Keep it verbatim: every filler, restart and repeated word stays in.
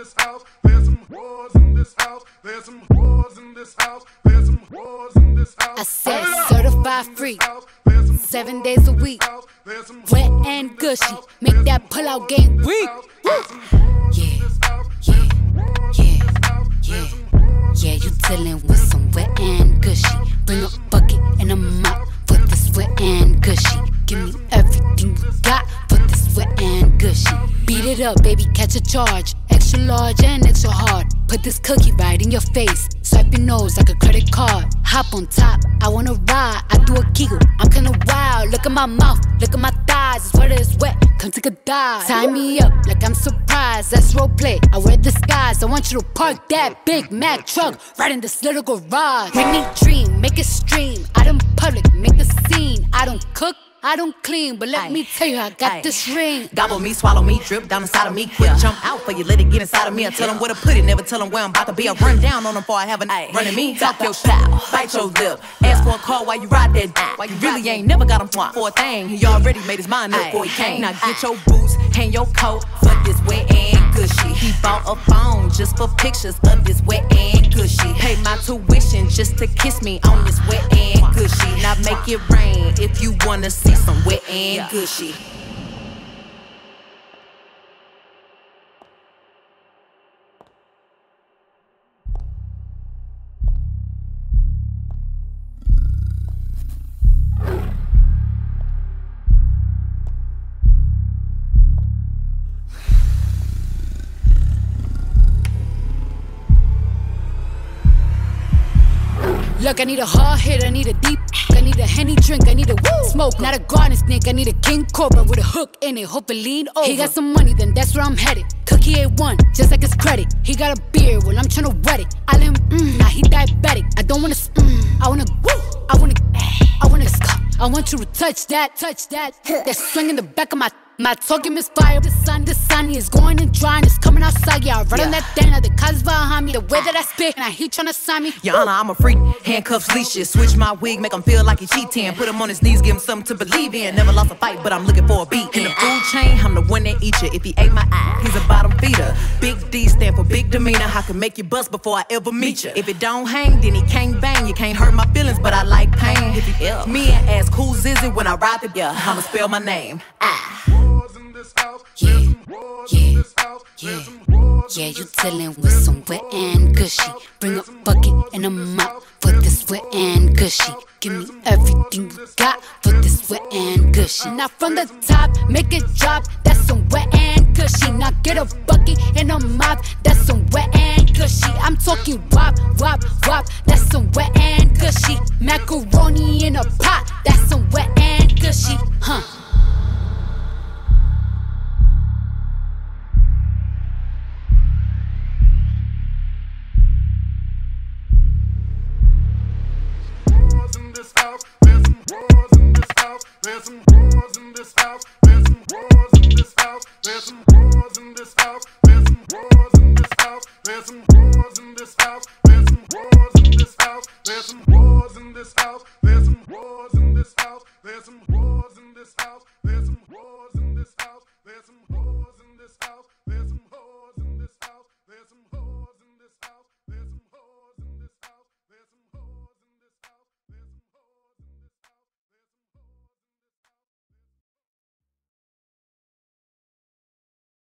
this house. There's some whores in this house. There's some whores in this house. There's some whores in this house. I said certified free, seven days a week, wet and gushy, make that pull-out game weak. Yeah, yeah, yeah, yeah, yeah. You dealing with some wet and gushy. Bring a bucket and a mop for this wet and gushy. Give me everything you got for this wet and gushy. Beat it up, baby, catch a charge. Extra large and extra hard. Put this cookie right in your face. Swipe your nose like a credit card. Hop on top, I wanna ride. I do a giggle, I'm kinda wild. Look at my mouth, look at my thighs. It's wet, it's wet, come take a dive. Tie me up like I'm surprised. That's roleplay, I wear disguise. I want you to park that Big Mac truck right in this little garage. Make me dream, make it stream. Out in public, make the scene. I don't cook, I don't clean, but let Aye. me tell you, I got Aye. this ring. Gobble me, swallow me, drip down inside of me. Quick yeah. jump out for you, let it get inside of me. I tell them where to put it, never tell them where I'm about to be. I run down on them before I have a night. Running me, talk your style, bite your lip. Ask for a call while you ride that. While you really ain't never got him for a thing. He already made his mind up before he came. Now get your boots, hang your coat for this wet and gushy. He bought a phone just for pictures of this wet and gushy. Pay my tuition just to kiss me on this wet and gushy. Now make it rain if you wanna see some wet and gushy. Look, I need a hard hit, I need a deep, I need a Henny drink, I need a woo smoke. Not a garden snake, I need a king cobra with a hook in it, hope it lean over. He got some money, then that's where I'm headed. Cookie A one, just like his credit. He got a beard, well I'm tryna wet it. I let him, mm, now he diabetic. I don't wanna, mm, I wanna, woo, I wanna, I wanna, I want you to touch that, touch that. That swing in the back of my. My talking misfire, the sun, the sun is going and drying, it's coming outside, yeah, I run yeah. on that thing, now the cuz behind me, the way that I spit, and I heat tryna sign me. Your Honor, I'm a freak, handcuffs, leashes, switch my wig, make him feel like he cheating, put him on his knees, give him something to believe in, never lost a fight, but I'm looking for a beat. In the food chain, I'm the one that eat you, if he ate my eye, he's a bottom feeder. Big D stand for big demeanor, I can make you bust before I ever meet you. If it don't hang, then he can't bang, you can't hurt my feelings, but I like pain. If he ill, me and ask who's is it when I ride the yeah, I'ma spell my name. Ah. Yeah, yeah, yeah, yeah, you dealing with some wet and gushy. Bring a bucket and a mop for this wet and gushy. Give me everything you got for this wet and gushy. Now from the top, make it drop, that's some wet and gushy. Now get a bucket and a mop, that's some wet and gushy. I'm talking wop, wop, wop, that's some wet and gushy. Macaroni in a pot, that's some wet and gushy, huh? There's some whores in this house. There's some whores in this house. There's some whores in this house. There's some whores in this house. There's some whores in this house. There's some whores in this house. There's some whores in this house. There's some whores in this house. There's some whores in this house. There's some whores in this house. There's some whores in this house. There's some